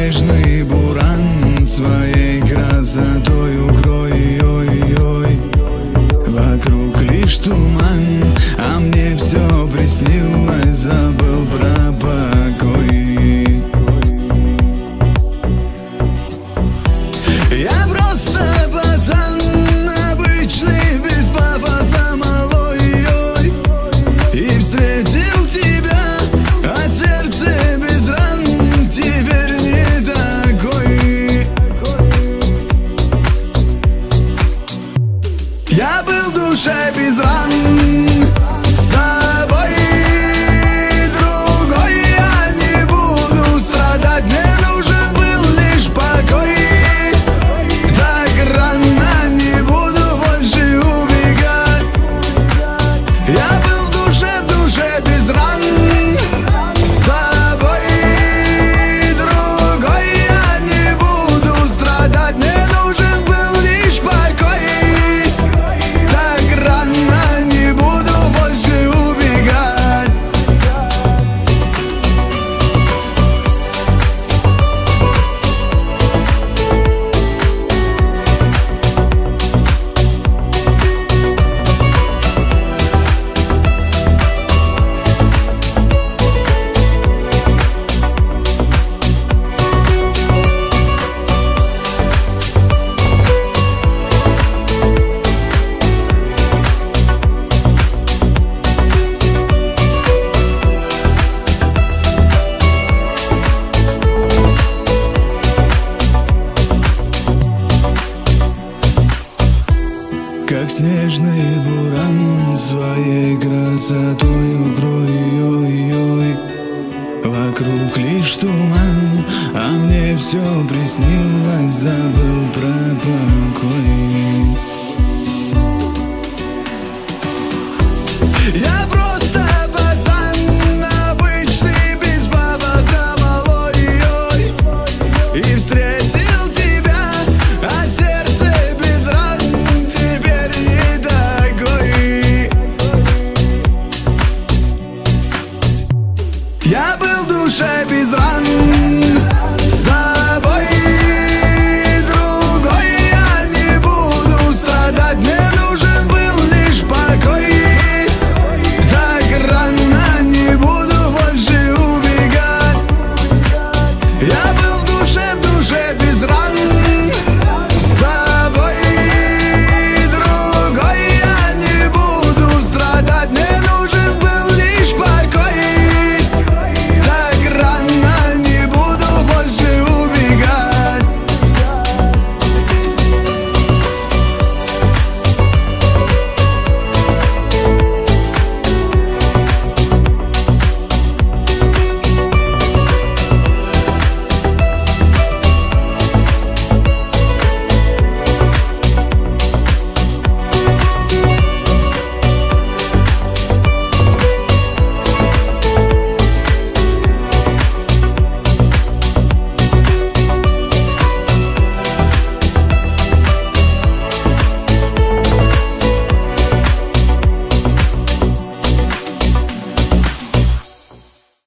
снежный буран своей красотой укрой, ой-ой. Вокруг лишь туман, а мне все приснилось, забыл про покой. Я просто пацан обычный, без пафоса малой, ой. И встретил тебя, а сердце без ран теперь не такой. Я был в душе без ран с тобой, другой я не буду страдать. Мне нужен был лишь покой. Так рано не буду больше убегать. Я был в душе без ран с тобой, другой я не буду страдать. Мне нужен был лишь покой. Так рано не буду больше убегать. Как снежный буран своей красотой укрой, ой-ой. Вокруг лишь туман, а мне все приснилось, забыл про